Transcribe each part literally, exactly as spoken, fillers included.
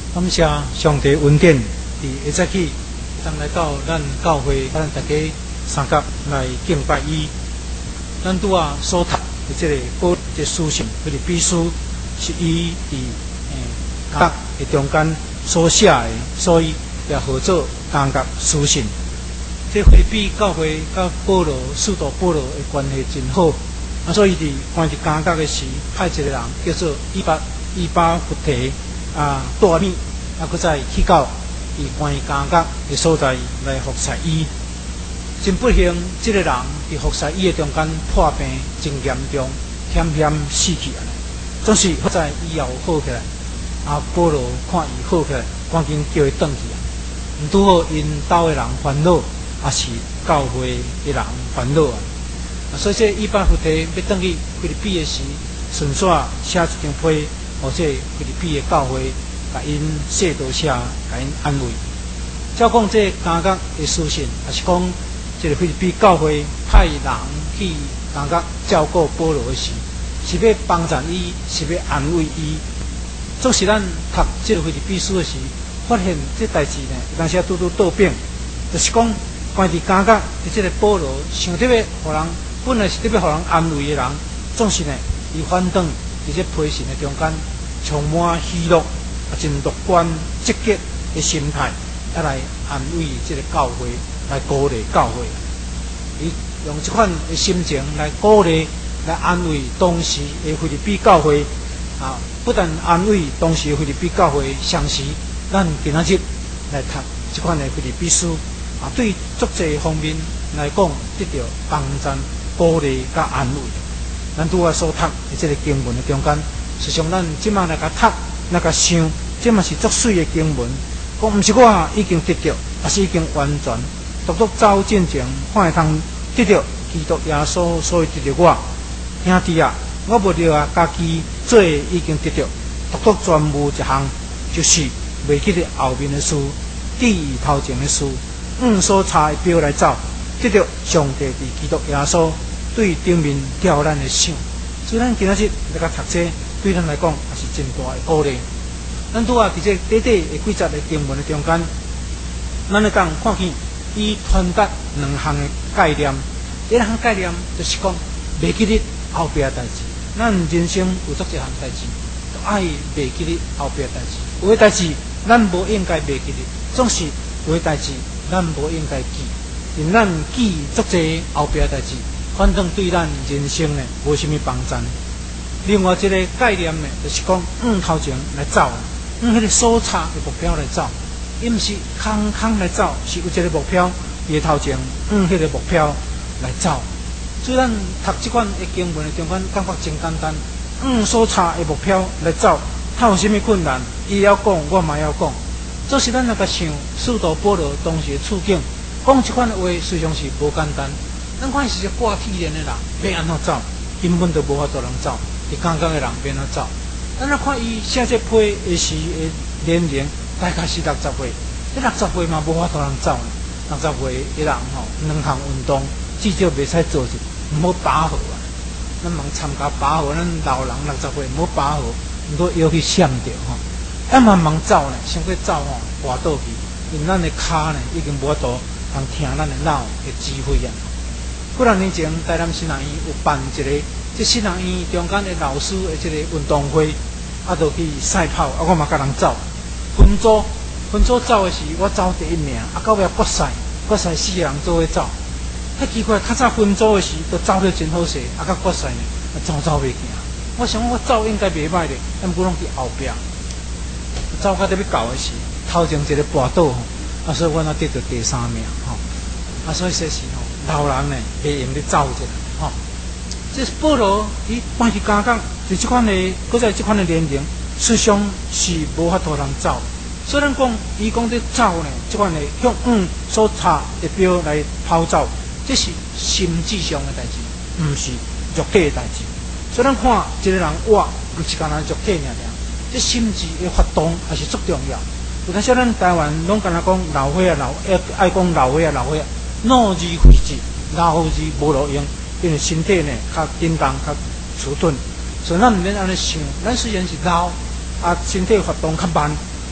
感谢上帝恩典，伫下早起，当来到咱教会，咱大家三甲来敬拜伊。咱拄啊所读的这个保这书信，菲律比书是伊伫诶甲的中间所写的，所以也号做感觉书信。这菲律比教会甲保罗、使徒保罗的关系真好，啊，所以伫关伫感觉的时，派一个人叫做伊巴伊巴弗提。啊，大米啊，佮再去到伊关于感觉的所在来服侍伊。真不幸，这个人伫服侍伊的中间破病真严重，险险死去啊！总是好在以后好起来，啊，保罗看伊好起来，赶紧叫伊转去啊。毋拄好因兜的人烦恼，也是教会的人烦恼啊。啊，所以这伊巴弗提要转去菲律比的时，顺续写一张批。或者菲律比的教会，甲因写道写，甲因安慰。照讲这感觉的书信，也是讲这个菲律比教会派人去感觉照顾保罗的时，是要帮助伊，是要安慰伊。总是咱读这个菲律比书的时，发现这代志呢，有当时拄拄倒变，就是讲关于感觉的这个保罗，想特别互人，本来是特别互人安慰的人，总是呢，伊反倒。伫这批信的中间，充满喜乐，啊，真乐观、积极的心态，啊来安慰这个教会，来鼓励教会。伊用这款的心情来鼓励、来安慰当时的菲律比教会。啊，不但安慰当时的菲律比教会，相时咱今仔日来读这款的菲律比书，啊，对足济方面来讲，得到帮助、鼓励甲安慰。咱拄啊所读的这个经文的中间，实际上咱即马来甲读，来甲想，这嘛是足水的经文。讲毋是我已经得到，也是已经完全，独独走进前，看会通得到基督耶稣，所以得到我。兄弟啊，我无着啊，家己做已经得到，独独专务一项，就是袂记得后面的事，记忆头前的事，按所查的表来走，得到上帝伫基督耶稣。对顶面吊咱的想，所以咱今仔日来甲读这，对咱来讲也是真大的鼓励。咱拄啊伫这短短的几节的经文的中间，咱来讲看见伊传达两项的概念。第一项概念就是讲，袂记得后壁的代志。咱人生有足一项代志，都爱袂记得后壁的代志。有的代志咱无应该袂记得，总是有的代志咱无应该记，因咱记足济后壁的代志。反正对咱人生呢无什么帮助。另外一个概念呢，就是讲往头前来走，往迄个所差的目标来走，伊毋是空空来走，是有一个目标，伫头前往迄个目标来走。所以咱读这款的经文的中间，感觉真简单，往所差的目标来走，他有什么困难，伊要讲，我嘛要讲。这是咱那个想，使徒保罗当时的处境，讲这款的话，实际上是无简单。咱看是一个挂体连的人，要安怎走，根本就无法度人走。伊刚刚的人要安怎走？咱来看伊写这批的时的年龄，大概是六十岁。这六十岁嘛，无法度人走。六十岁的人吼，两项运动至少袂使做一，唔好拔河啊！咱忙参加拔河，咱老人六十岁唔好拔河，毋过腰去闪着吼。啊，慢慢走呢，想过走吼，滑倒去，因咱的骹呢已经无法度通听咱的脑的指挥啊。几两年前，台南新人院有办一个，这新人院中间的老师的这个运动会，啊，就去赛跑，啊，我嘛甲人走，分组，分组走的时，我走第一名，啊，到尾决赛，决赛四个人做伙走，太奇怪，较早分组的时，都走得真好势，啊，到决赛呢，走走袂行。我想我走应该袂歹咧，但不拢伫后壁，走到得要到的时，头前一个跋倒，啊，所以我那得到第三名，吼，啊，所以说是吼。老人呢，袂用咧走者，吼、哦。这保罗伊关于家讲，就这款的，搁在这款的年龄，实际上是无法度人走。虽然讲伊讲咧走呢，这款的向嗯所查的表来跑走，这是心智上的代志，毋是肉体的代志。虽然看一个人活，毋是干那肉体尔尔，这心智的活动也是足重要。有当时咱台湾拢干那讲老岁啊老，爱讲老岁啊老岁啊。脑字废字，老字无路用，因为身体呢较紧张、较迟钝，所以咱毋免安尼想。咱虽然是老，啊身体活动较慢，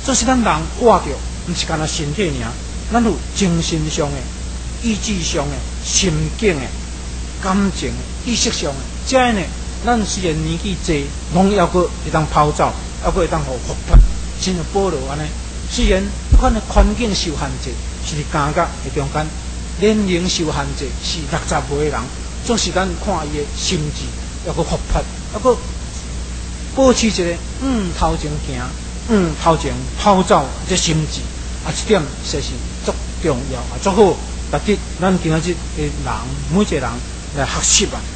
这是咱人活着，毋是干那身体尔，咱有精神上的、意志上的、心境的、感情的、意识上的，这样呢，咱虽然年纪济，拢还阁会当跑走，还阁会当互活泼，真像保罗安尼。虽然迄款的环境受限制，是伫感觉的中间，年龄受限制是六十岁的人，总是咱看伊的心智还阁活泼，还阁保持一个嗯头前行。嗯，头前跑走这心智啊，这点实是足重要啊，足好，值得咱今仔日的人每一个人来学习啊。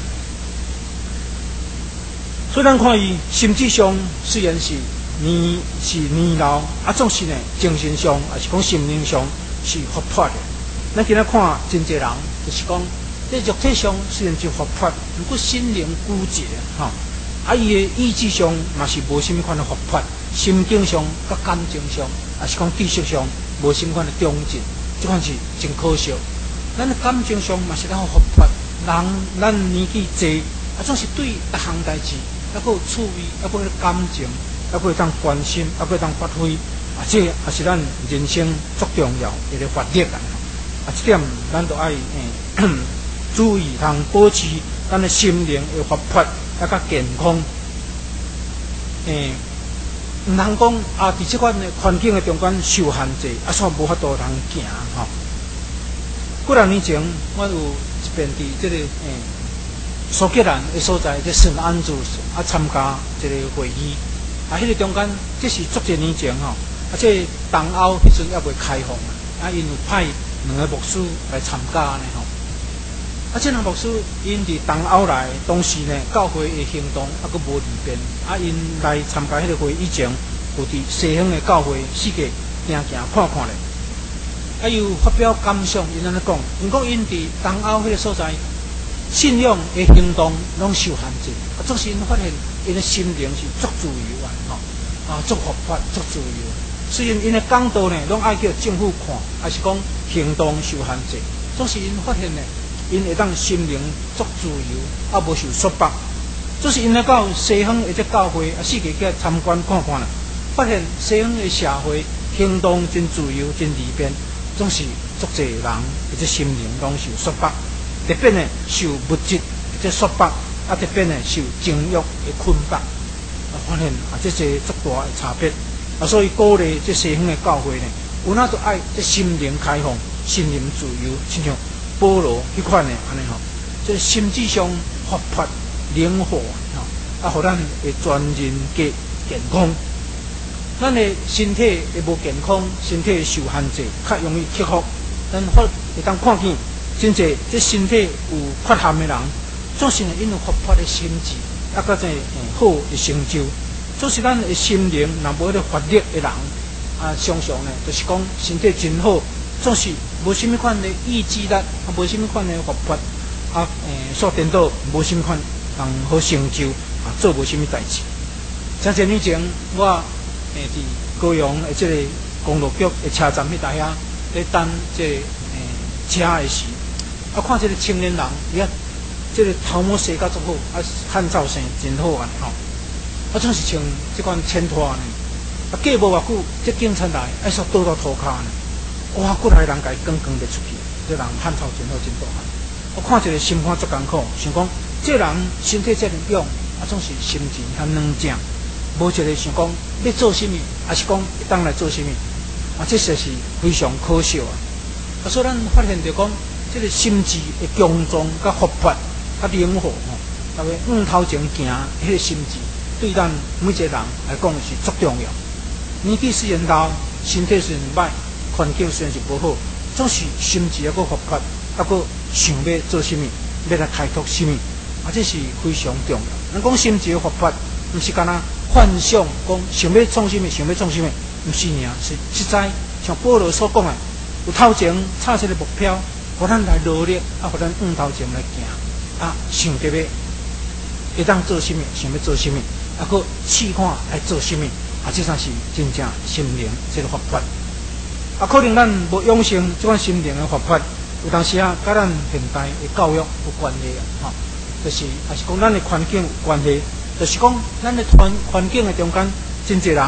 所以咱看伊心智上虽然是年是年老，啊，总是呢精神上啊是讲心灵上是活泼的。咱今仔看真侪人，就是讲在肉体上虽然真活泼，不过心灵枯竭吼。啊，伊的意志上嘛是无甚物款的活泼。心境上、甲感情上，也是讲知识上，无甚款的长进，这款是真可惜。咱的感情上嘛是咱活泼，人咱年纪济，啊总是对逐项代志，还佫有趣味，还佫有感情，还佫会当关心，还佫会当发挥，啊这也是咱人生足重要一个发力啊！啊，这点咱都爱诶注意，通保持咱的心灵的活泼，啊甲健康，诶。毋通讲啊，伫即款的环境的中间受限制，啊，煞无法度通行吼。几两年前，我有一遍伫即个诶苏格兰的所在，即圣安祖啊参加一个会议，啊，迄个中间即是足侪年前吼，啊，即东欧迄阵还未开放啊，因有派两个牧师来参加呢吼。啊，即两牧师因伫东欧来，当时呢教会的行动啊，佫无利便。啊，因来参加迄个会以前，有伫西方的教会世界行行看看咧。啊，又发表感想，因安尼讲，因讲因伫东欧迄个所在，信仰的行动拢受限制。啊，总是因发现因的心灵是足自由啊，吼，啊，足活泼，足自由。虽然因的讲道呢，拢爱叫政府看，还是讲行动受限制，总是因发现呢。因会当心灵足自由，啊无受束缚。这是因来到西方的这教会啊，世界去参观看看啦，发现西方的社会行动真自由、真利便，总是足侪人的这心灵拢受束缚，特别呢受物质的这束缚，啊特别呢受情欲的捆绑，啊发现啊这些足大的差别。啊，所以鼓励这西方的教会呢，有哪都爱这心灵开放、心灵自由，亲像。保罗迄款的安尼吼，即心智上活泼灵活吼，啊，互咱会全人格健康。咱的身体会无健康，身体受限制，较容易克服。咱发会当看见，真侪即身体有缺陷的人，总是呢因有活泼的心智，啊，甲即好的成就。总是咱的心灵若无迄个活力的人，啊，常常呢就是讲身体真好。总是无甚物款的意志力，啊，无甚物款的活泼，啊，诶，所颠倒无甚物款人好成就，啊，做无甚物代志。前些年前，我诶伫高雄诶即个公路局诶车站迄搭遐，咧等即个诶车诶时，啊，看即个青年人，伊啊，即个头毛洗甲足好，啊，汉造型真好安吼，啊，总是穿即款衬拖呢，啊，过无偌久，即警察来，爱煞倒到涂骹呢。哇！过来人家刚刚的出去，这人汉头真好真大汉。我看一个心肝足艰苦，想讲这人身体这样勇，啊总是心情较软正，无一个想讲要做什么，还是讲会当来做什么，啊这实是非常可笑啊！啊所以咱发现着讲，这个心智的强壮、甲活泼、甲灵活吼，大概往头前行，迄个心智对咱每一个人来讲是足重要。年纪虽然老，身体虽然歹。环境虽然是无好，总是心智还佫活泼，还佫想要做什么，要来开拓什么，啊，这是非常重要。咱讲心智活泼，毋是干那幻想，讲想要创什么，想要创什么，毋是尔，是实在像保罗所讲的，有头前插一个目标，互咱来努力，啊，互咱往头前来行，啊，想着要会当做什么，想要做什么，啊，佫试看来做什么，啊，这才是真正心灵这个活泼。啊，可能咱无养成这款心灵的活泼，有当时啊，甲咱现代的教育有关系啊，吼，就是也是讲咱的环境有关系，就是讲咱的环环境的中间，真侪人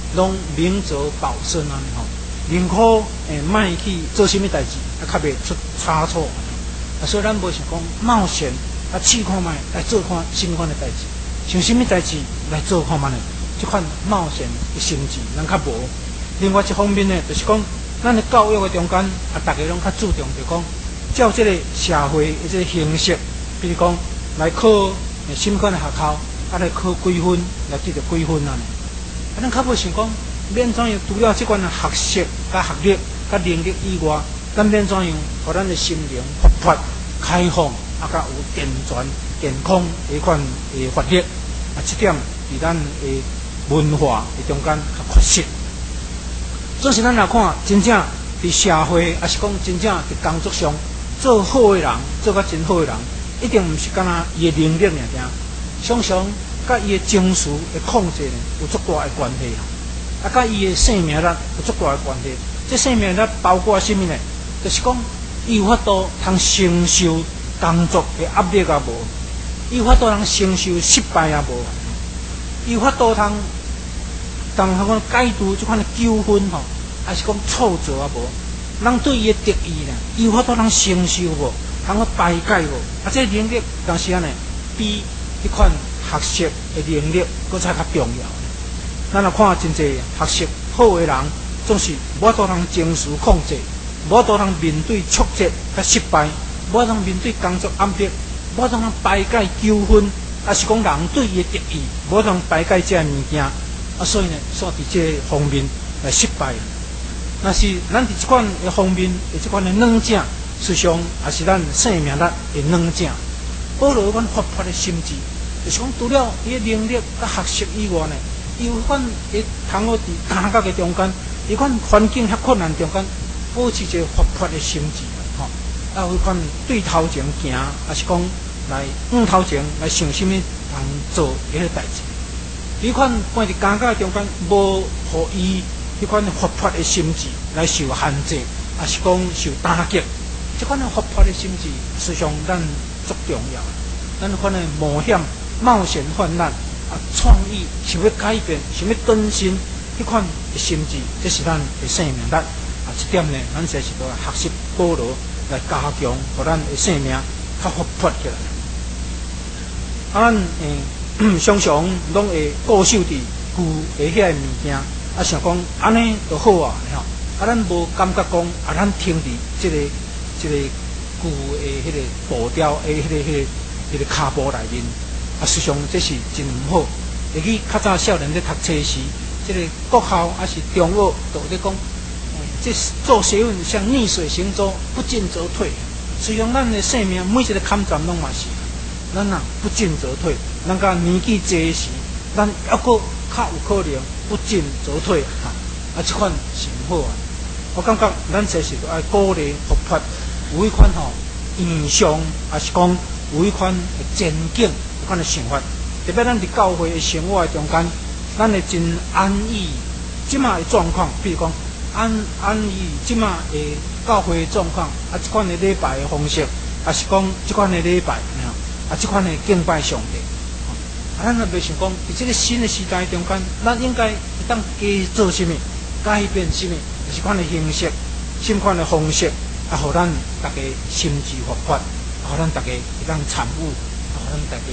拢明哲保身安尼吼，宁可诶莫去做啥物代志，啊较袂出差错。啊，所以咱无想讲冒险啊，试看卖来做看什么款的代志，像什么代志来做看卖呢？这款冒险的心智，咱较无。另外一方面呢，就是讲咱的教育的中间啊，大家拢较注重就讲照这个社会的这个形式，比如讲来考诶什么款的学校，啊来考几分，来得到几分安尼。啊，咱较无想讲免怎样除了这款的学识、甲学历、甲能力以外，咱免怎样，互咱的心灵活泼、开放，啊，甲有健全、健康的款的活力，啊，这点伫咱的文化的中间较缺失。总是咱来看，真正伫社会，还是讲真正伫工作上做好的人，做甲真好的人，一定毋是干那伊的能力尔尔，常常甲伊的情绪的控制呢有足大的关系啊，甲伊的生命力有足大的关系。这生命力包括什么呢？就是讲，伊有法度通承受工作的压力啊无，伊有法度通承受失败啊无，伊有法度通。当他讲解除这款的纠纷吼，还是讲挫折啊无，人对伊的敌意呢，伊有法度通承受无，通去排解无，啊，这能力当时啊呢，比迄款学习的能力搁才较重要。咱来看真济学习好的人，总是无法度通情绪控制，无法度通面对挫折甲失败，无法度通面对工作压力，无法度通排解纠纷，啊是讲人对伊的敌意，无法度通排解这物件。啊，所以呢，煞伫这方面来失败。那是咱伫这款的方面，的这款的软件，实际上也是咱生命力的软件。保留阮活泼的心智，就是讲除了伊的能力甲学习以外呢，伊有款会通好伫感觉的中间，伊款环境较困难中间，保持一个活泼的心智，吼、哦。啊，有款对头前行，还是讲来往头前来想什么通做迄个代志。迄款关伫感觉中间，无互伊迄款活泼的心智来受限制，也是讲受打击。即款活泼的心智，实际上咱足重要。咱款的冒险、冒险泛滥啊，创意想要改变、想要更新，迄款的心智，这是咱的生命力。啊，这点呢，咱就是要学习保留，来加强，互咱的生命较活泼起来。啊，咱诶。常常拢会固守伫旧的遐个物件，啊，想讲安尼就好啊，吼！啊，咱无感觉讲啊，咱停伫即个即个旧的迄个步调的迄个迄个迄个骹步内面，啊，实际上这是真毋好。会记较早少年咧读册时，即个国校还是中学，都咧讲，这做学问像逆水行舟，不进则退。实际上，咱的生命每一个坎站拢嘛是。咱啊不进则退，咱甲年纪济时，咱抑阁较有可能不进则退哈。啊，即款是毋好啊。我感觉咱这是爱鼓励活泼，有迄款吼异常，也是讲有迄款前景，有款的想法。特别咱伫教会的生活中间，咱会真安逸。即马的状况，比如讲安安逸，即马的教会的状况，啊，即款的礼拜的方式，也是讲即款的礼拜。啊，这款的敬拜上帝，啊，咱也袂想讲，伫这个新的时代中间，咱应该当加做什么，改变什么，就是款的形式，什款的方式，啊，互咱大家心智活泼，啊，互咱大家会当参与，啊，互咱大家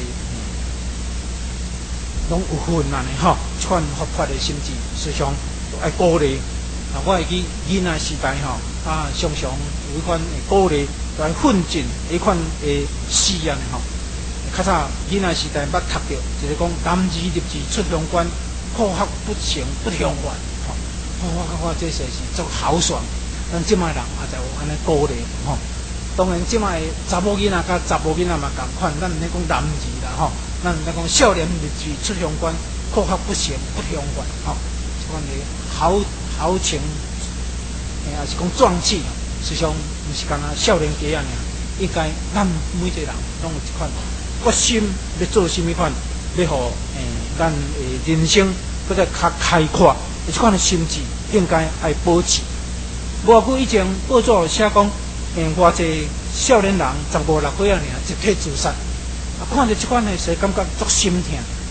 拢有份安尼吼，这款活泼的心智，实际上爱鼓励。啊，我会记囡仔时代吼，啊，常常有一款鼓励来奋进一款的诗安尼吼。较早囡仔时代捌读着，就是讲男儿立志出乡关，苦学不成不乡愿。吼、哦，我我我这些是足豪爽。咱即卖人也就有安尼鼓励吼。当然，即卖查某囡仔甲查某囡仔嘛共款，咱毋咧讲男儿啦吼，咱咧讲少年立志出乡关，苦学不成不乡愿。吼、哦，即款的豪豪情，诶，也是讲壮气。实际上，毋是干那少年家啊尔，应该咱每一个人拢有一款。决心要做甚物款，要互诶咱诶人生搁再较开阔，即款诶心智应该爱保持。无偌久以前报纸有写讲，诶偌济少年人十五六岁啊尔集体自杀，啊看着即款诶事感觉足心痛。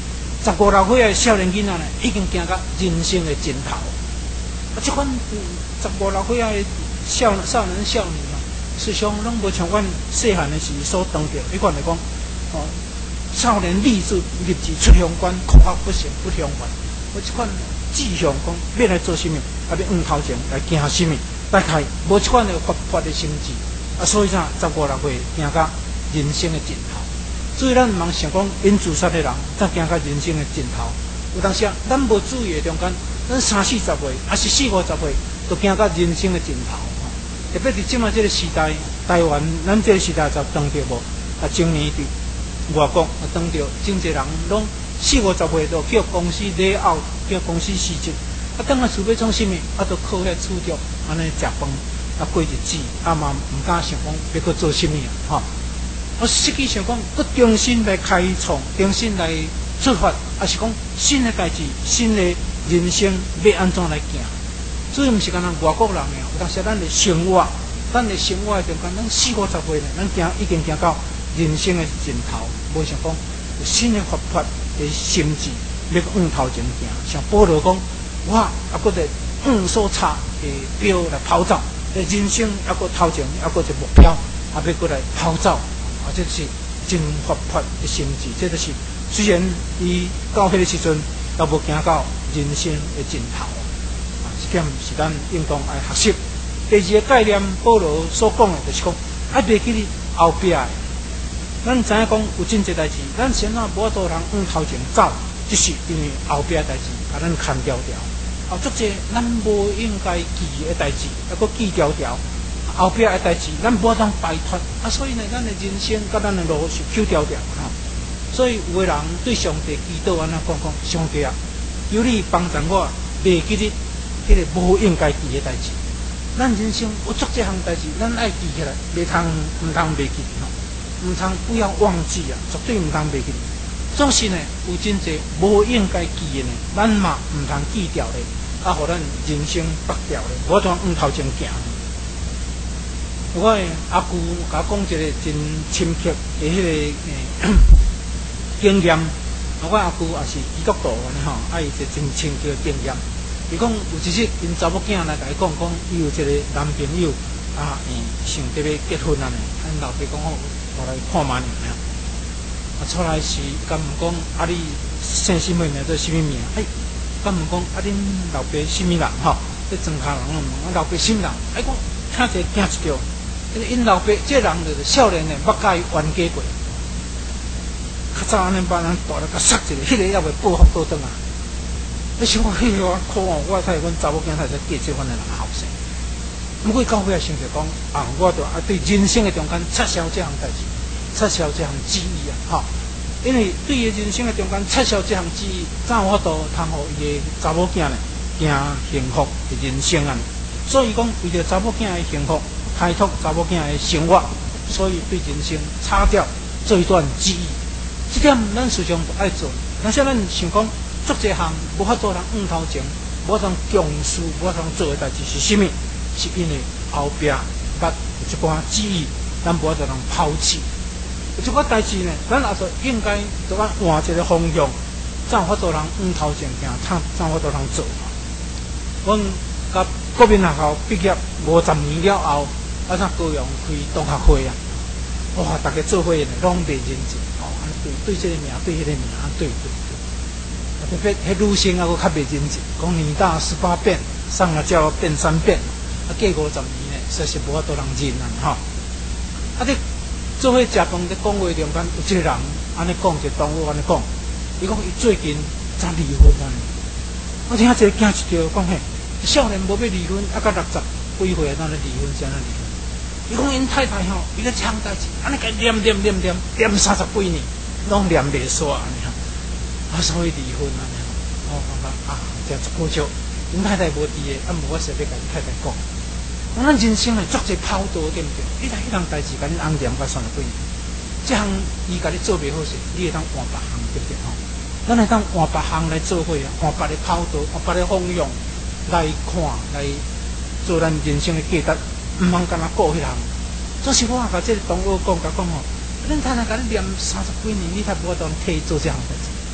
十五六岁的少年囡仔呢，已经行到人生的尽头。啊，即款十五六岁的少少年少女啊，实际上拢无像阮细汉的时所当着，迄款来讲，哦，少年立志立志出乡关，哭哭不成不相还。我即款志向讲要来做甚物，啊要往头前来行甚物，大概无即款的活泼的心智。啊，所以啥十五六岁行到人生的尽头。所以咱毋通想讲因自杀的人，才行到人生的尽头。有当时啊，咱无注意的中间，咱三四十岁，还是四五十岁，都行到人生的尽头。特别伫即马这个时代，台湾咱这个时代就当着无啊，今年伫外国啊，当着真侪人拢四五十岁都叫公司礼out，叫公司辞职，啊，等下厝要创甚物，啊，都靠遐厝着安尼食饭，啊过日子，啊嘛毋敢想讲要搁做甚物啊，吼。我实际想讲，搁重新来开创，重新来出发，还是讲新的代志、新的人生要安怎来行？所以毋是干那外国人呀，有当时咱的生活，咱的生活中间，咱四五十岁呢，咱行已经行到人生的尽头，无想讲有新的活泼的心智，要往头前行。像保罗讲，我啊搁在往所插的标来跑走，人生还搁头前还搁一目标，啊要过来跑走。啊，这是真活泼的心智，这就是虽然伊到迄个时阵，也无行到人生的尽头。啊，这点是咱应当爱学习。第二个概念，保罗所讲的，就是讲爱袂记你后壁的。咱知影讲有真侪代志，咱先啊无法度通往头前走，就是因为后壁的代志把咱牵条条。啊，足侪咱无应该记的代志，还佫记条条。后壁的代志，咱无当摆脱啊，所以呢，咱的人生甲咱的路是曲条条哈。所以有个人对上帝祈祷安那讲讲，上帝啊，求你帮助我，袂记你迄个无应该记的代志。咱人生有足这项代志，咱爱记起来，袂通唔通袂记吼，唔通不要忘记啊，绝对唔通袂记。总是呢，有真侪无应该记的呢，咱嘛唔通记掉咧，啊，互咱人生拔掉咧，无通往头前行。我的阿舅甲我讲一个真深刻的迄、那个诶经验。我阿舅也是基督徒安尼吼，啊，伊一个真深刻的经验。伊讲有一日，因查某囝来甲伊讲讲，伊有一个男朋友啊，嗯，想得要结婚安尼。因老爸讲好，我来看妈娘了。啊，出来时甲问讲，啊，你姓什么名？做什么名？哎，甲问讲，啊，恁老爸什么人？吼，这庄稼人问，我老爸什么人？哎，讲听者惊一跳。因老爸这人就是少年的，捌甲伊冤家过。较早安尼把人大了甲杀一个，迄、那个也未报复倒转啊！你想讲，迄个可恶，我睇阮查某囝睇只结这款的人后生。不过到尾啊，想着讲啊，我着啊对人生的中间撤销这项代志，撤销这项记忆啊，哈！因为对伊人生的中间撤销这项记忆，怎有法度通互伊的查某囝呢行幸福的人生啊？所以讲，为着查某囝的幸福。开拓查某囝的生活，所以对人生擦掉这一段记忆，这点咱时常都爱做。但是咱想讲，做这项无法度通往头前，无法通强势，无法通做的代志是什么？是因为后壁捌一寡记忆，咱无法度通抛弃。有一寡代志呢，咱也就应该就按换一个方向，才有法度通往头前行，才才有法度通做。阮甲国民学校毕业五十年了后。啊！像高雄开同学会啊，哇！大家做伙呢，拢袂认真哦。安对对，这个名对迄个名，对对对。特别迄女生啊，佫较袂认真，讲年大十八变，上了叫变三变，啊，过五十年呢，实是无法度人认啊，吼。啊！你做伙食饭伫讲话中间，有一个人安尼讲，一个同学安尼讲，伊讲伊最近才离婚啊。我听一个惊一跳，讲嘿，少年无要离婚，啊，到六十几岁啊，哪里离婚？怎啊离婚？伊讲因太太吼，伊个抢代志，安尼个念念念念念三十几年，拢念袂煞安尼吼，啊，所以离婚安尼吼，我感觉啊，真足够少。因太太无伫个，啊，无我想要甲因太太讲，咱人生诶，足侪跑道对毋对？你睇迄项代志，甲恁翁念甲算了几年，这项伊甲你做袂好势，你会当换别项对不对吼？咱会当换别项来做伙啊，换别个跑道，换别个方向来看，来做咱人生诶价值。毋通干那顾迄项，总是我甲这个同学讲，甲讲吼，恁太太甲你念三十几年，你才无法度替伊做这项代志。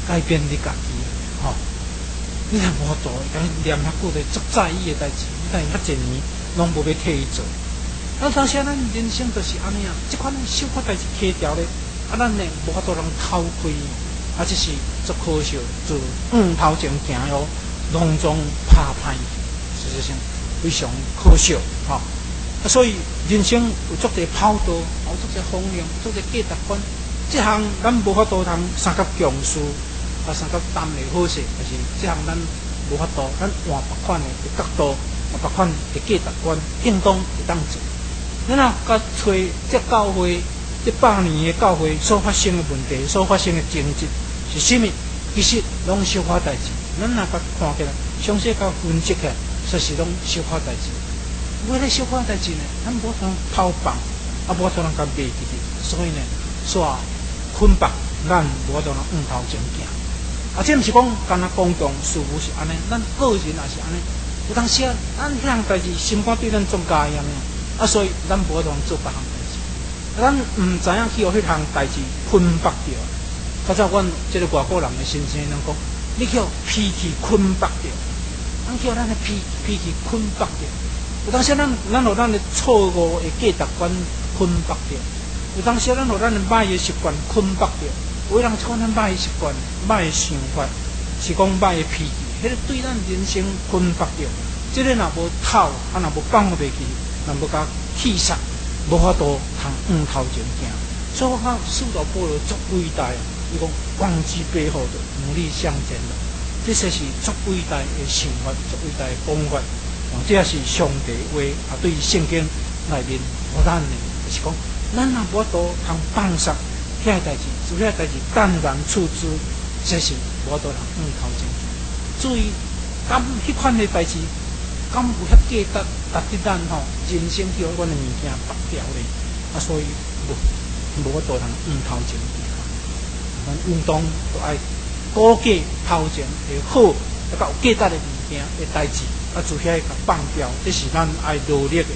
改变你家己，吼、哦！你若无度，甲伊念遐久，就足在意的代志，你看遐一年拢无要替伊做。啊，当时咱人生就是安尼啊，即款小可代志起条咧，啊，咱呢无法度通偷开，啊，这是足可惜，就往头前行哦，拢总拍歹，实际上非常可惜，吼、哦。啊，所以人生有足侪跑道，有足侪风浪，足侪价值观，即项咱无法度通三甲强势，啊，三甲担的好势，但是即项咱无法度，咱换别款的角度，换别款的价值观，应当会当做。咱啊，甲找这教会，这百年的教会所发生的问题，所发生的争执是甚么？其实拢小可代志。咱若甲看起来，详细甲分析起来，说是拢小可代志。为了小可代志呢，咱无通偷放，啊，无通甲卖去的，所以呢，煞捆绑，咱无通往头前行。啊，这毋是讲干那公共事务是安尼，咱个人也是安尼。有当时啊，咱迄项代志心肝对咱总加一样。啊，所以咱无通做别项代志，咱毋知影去互迄项代志捆绑着。较早阮即个外国人的先生人讲，你去互脾气捆绑着，咱去互咱的脾脾气捆绑着。有当时咱咱互咱的错误的价值观捆绑着，有当时咱互咱的歹的习惯捆绑着。有人讲咱歹的习惯、歹的想法，是讲歹的脾气，迄个对咱人生捆绑着。即个若无透，啊若无放袂去。若要甲气煞，无法度通往头前行。所以我讲四道保罗足伟大，伊讲光之背后的努力向前的，这些是足伟大的想法，足伟大的讲法。哦，这也是上帝话啊，对圣经内面互咱的，就是讲，咱若无法度通放煞遐代志，做遐代志淡然处之，这是无法度通往头前行。注意，咁迄款的代志。敢有遐价值，值得咱吼人生叫阮的物件拔掉咧？啊，所以无无法度通往头前行。咱运动都爱顾忌头前的好，啊，甲有价值的物件的代志，啊，做遐甲放掉，这是咱爱努力的。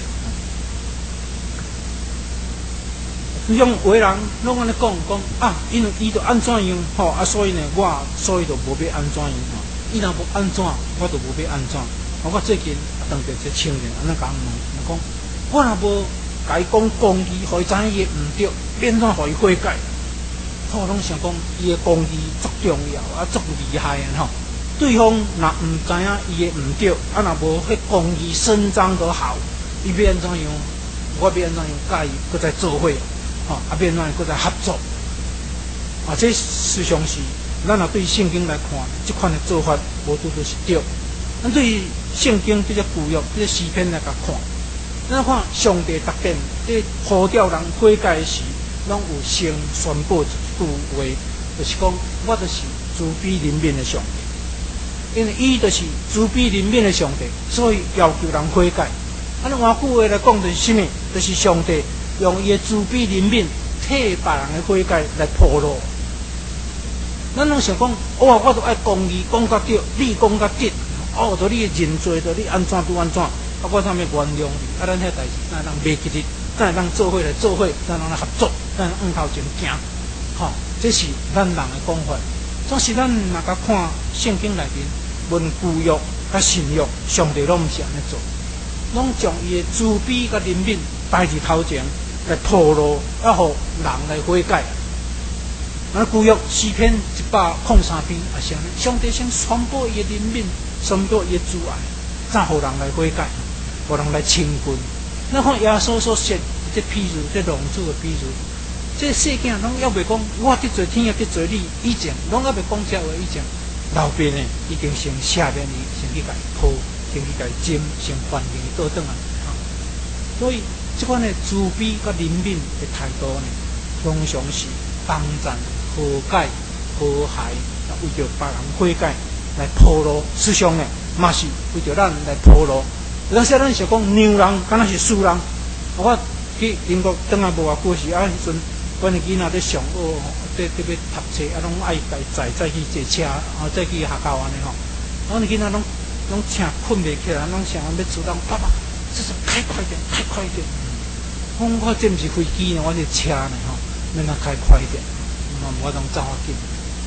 像有的人拢安尼讲讲啊，因为伊着安怎样吼啊，所以呢，我所以着无要安怎样吼。伊若无安怎，我着无要安怎。我最近当着一个青年，安尼讲问，讲我若无甲伊讲公义，互伊知影伊的毋对，变怎互伊悔改？我拢想讲，伊的公义足重要，啊足厉害的吼。对方若毋知影伊的毋对，啊若无迄公义伸张得好，伊要安怎样？我要安怎样甲伊搁再做伙，吼啊变怎样搁再合作？啊，这实际上是咱若对圣经来看，即款的做法无拄拄是对。咱对圣经这些旧约、这些诗篇来甲看，咱看上帝逐遍在呼召人悔改时，拢有先宣布一句话，就是讲我就是慈悲怜悯的上帝，因为伊就是慈悲怜悯的上帝，所以要求人悔改。按换句话来讲，就是什么？就是上帝用伊的慈悲怜悯替别人的悔改来铺路。咱拢想讲，哇，我都爱公义讲甲对，你讲甲对。哦，着你认罪，着你安怎拄安怎，啊，我啥物原谅你，啊，咱遐代志，咱人袂记得，咱人做伙来做伙，咱人来合作，咱往头前行，吼、哦，这是咱人的讲法。总是咱若甲看圣经内面，论旧约甲新约，上帝拢毋是安尼做，拢将伊的慈悲甲怜悯摆伫头前来铺路，啊，互人来悔改。啊，旧约诗篇一百零三篇也是安尼，上帝先传播伊的怜悯。宣布伊的慈爱，才互人来悔改，互人来亲近。咱看耶稣所说这譬如，这浪子的譬如，这世界拢还袂讲，我得罪天也得罪你，以前拢还袂讲这话，以前老爸呢已经先下面伊先去甲伊抱，先去甲伊斟，先还给伊倒转来。所以这款的慈悲甲怜悯的态度呢，通常是帮赞、和解、和谐，为着别人悔改。来铺路，事实上呢，嘛是为着咱来铺路。有当时咱想讲牛人，敢若是树人。我去英国等下无偌久时，啊，迄阵阮的囡仔咧上学，伫伫要读册，啊，拢爱家载再去坐车，啊，再去学校安尼吼。阮的囡仔拢拢请困袂起来，拢想要主动，爸爸，这是开快点，开快点。我我这毋是飞机呢，我是车呢吼，免啊开快点，我我当走较紧。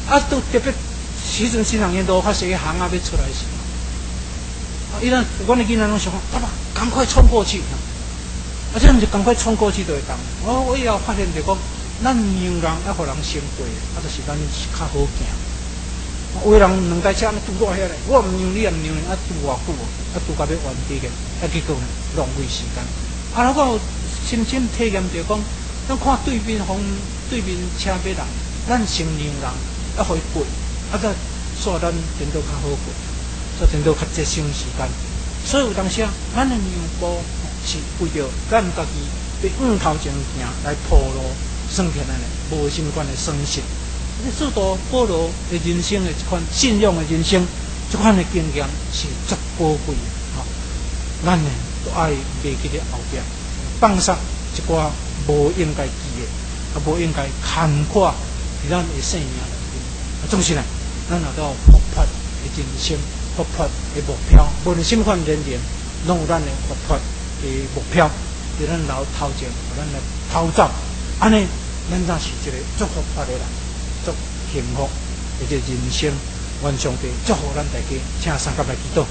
啊，都特别时阵新人烟都发生行啊要出来时，啊，伊咱阮的囡仔拢想讲，爸爸赶快冲过去，啊，这样就赶快冲过去就会当。我我以后发现就讲，咱牛人要互人先过，啊，就是咱较好行。有的人两台车安尼拄落遐咧，我唔让你也唔让你，啊拄偌久，啊拄到要完毕嘅，啊结果呢浪费时间。啊，我有深深体验着讲，咱看对面方对面车尾人，咱先让人啊互伊过，啊再煞咱颠倒较好过，煞颠倒较节省时间。所以有当时啊，咱的让步是为着咱家己要往头前行来铺路，算起来呢无相关的损失。速度保罗的人生的一款信仰的人生，这款的经验是足宝贵的。吼、哦，咱呢都爱袂记咧后壁，放下一寡无应该记的，啊无应该牵挂伫咱的生命内面。啊，总是呢，咱也都有活泼的人生，活泼的目标。无论什款人员，拢有咱的活泼的目标，伫咱老头前，互咱来跑走。安尼，咱才是一个足活泼的人。足幸福，或者人生，愿上帝祝福咱大家，请三甲来祈祷。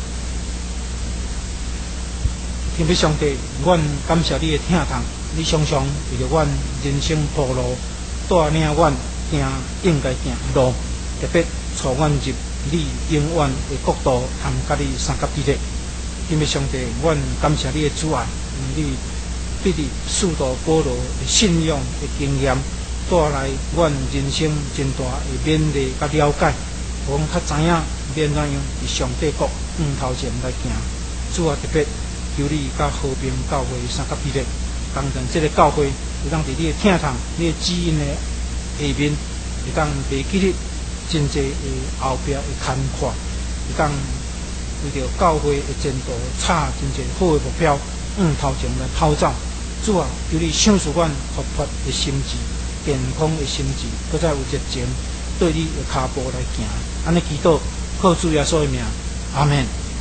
天父上帝，阮感谢你的疼痛，你常常为着阮人生铺路，带领阮行应该行的路，特别带阮入你永远的国度，通甲你三甲之内。天父上帝，阮感谢你的主爱，你对你四道保罗的信仰的经验。带来阮人生真大的勉励甲了解，互阮较知影免怎样伫上帝国往头前来行。主啊，特别求你甲和平教会三甲之内，当然这个教会会当伫你的疼痛、你的指引的下面，会当袂记哩真济的后壁的牵挂，会当为着教会的前途插真济好的目标往头前来跑走。主啊，求你赏赐阮活泼的心智。健康的心智，搁再有热情，对你的脚步来行。安尼祈祷，靠主耶稣的名，阿门。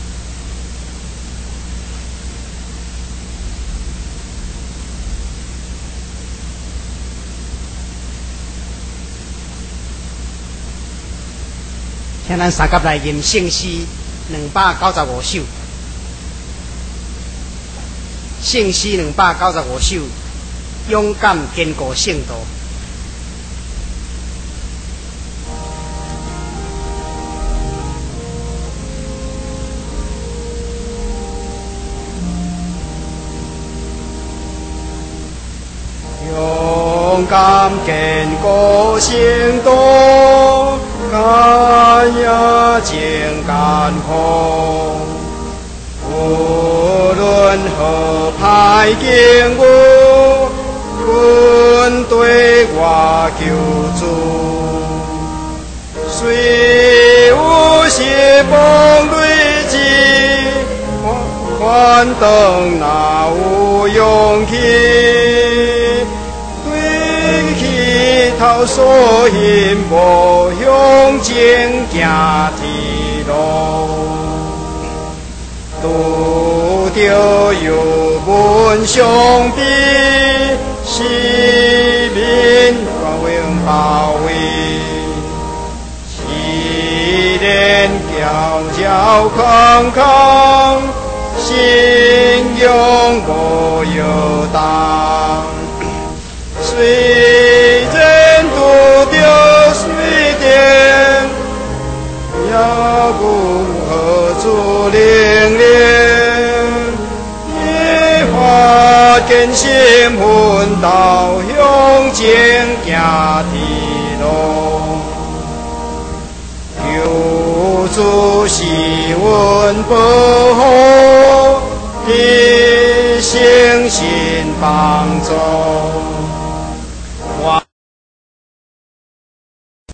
请咱三甲来吟圣诗两百九十五首，圣诗两百九十五首，勇敢坚固圣道。勇敢坚固圣道，干也真艰苦。无论何派经过，阮对我求助。虽有失望累积，反等若有勇气。头所行无向前行铁路，拄着有本上帝，四面光荣包围，四面骄骄康康，信仰无摇荡，虽然拄着水电，也无何主领领，一发坚心奋斗向前行铁路，求主是阮保护，的诚心帮助。